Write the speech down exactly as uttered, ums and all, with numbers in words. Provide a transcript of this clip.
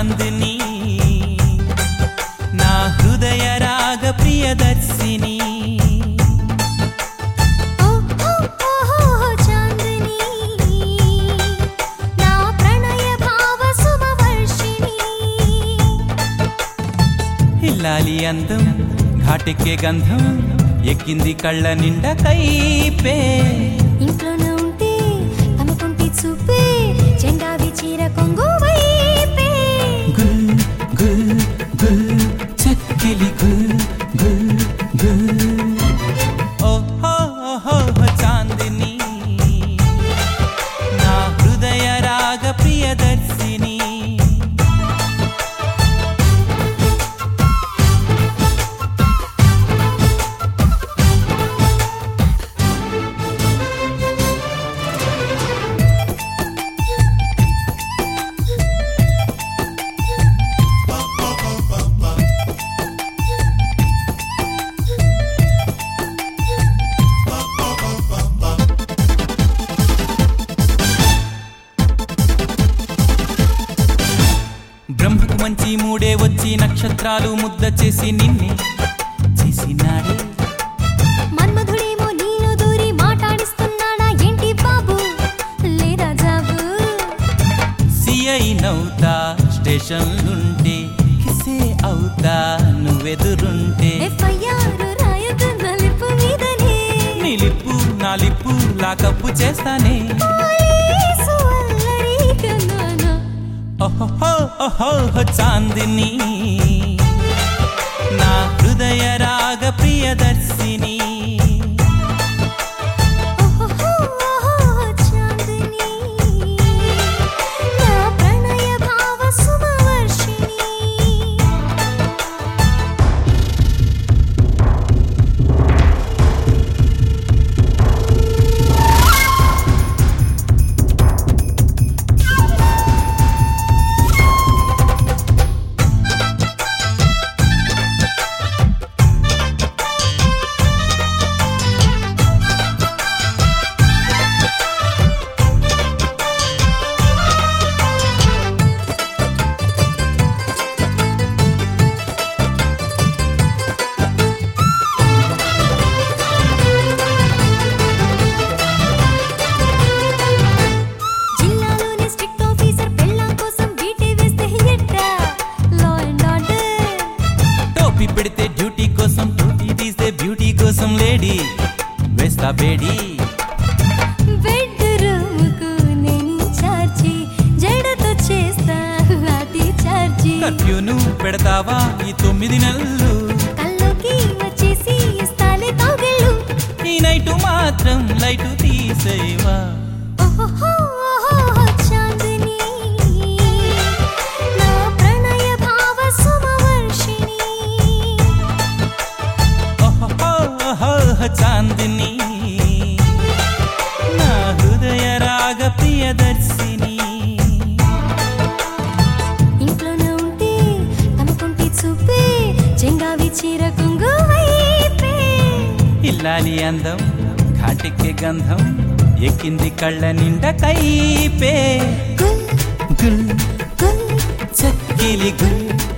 చాందిని నా హృదయ రాగ ప్రియదర్శిని ఇల్లాలి అందం ఘాటెక్కే గంధం ఎక్కింది కళ్ళ నిండా కైపే ఇంట్లోనే ఉంటే తమకుంటి చూపే చెంగావి చీర కొంగు వైపే గుల్ గుల్ గుల్ చక్కిలి గుల్ గుల్ గుల్ ఓహో ఓహో చాందిని నా హృదయ రాగ ప్రియదర్శిని బ్రహ్మకు మంచి మూడే వచ్చి నక్షత్రాలు ముద్ద చేసి నిన్నే చేసినాడే మన్మధుడేమో నీలో దూరి మాట్లాడిస్తున్నాడా ఏంటి బాబు లేదా జాబు సిఐ నవ్వుతా స్టేషన్లుంటే కిసే అవుతా నువ్వెదురుంటే ఎఫ్ఐఆర్ రాయదు నలుపు మీదనే నిలిపు నాలిపు లాకప్పు చేస్తానే పోలీసు అల్లరి కన్నానా ఓహో ఓహో చాందిని నా హృదయ రాగ ప్రియదర్శిని ఓహో చాందిని నా ప్రణయ భావ సుమవర్షిణి జిల్లాలోని స్ట్రిక్ట్ ఆఫీసర్ పెళ్ళాం కోసం బీటీ వేస్తే ఎట్టా లా అండ్ ఆర్డర్ టోపీ పెడితే డ్యూటీ కోసం టోపీ తీస్తే బ్యూటీ కోసం లేడీ వేస్తా బేడీ బెడ్ రూమ్కు నేను చార్జి జడతో చేస్తా లాఠీ చార్జి కర్ఫ్యూను పెడతావా ఈ తొమ్మిది నెలలు కల్లోకి వచ్చేసి ఇస్తాలే తౌగిళ్ళు ఈ నైటు మాత్రం లైటు తీసేవా ఓహో చాందిని నా ప్రణయ భావ సుమవర్షిణి ఓహో చాందిని నా హృదయ రాగ ప్రియదర్శిని ఇంట్లోనే ఉంటే తమకుంటి చూపే చెంగావి చీర కొంగు వైపే ఇల్లాలి అందం ఘాటెక్కే గంధం ఎక్కింది కళ్ళ నిండా కైపే గుల్ గుల్ గుల్ చక్కిలి గుల్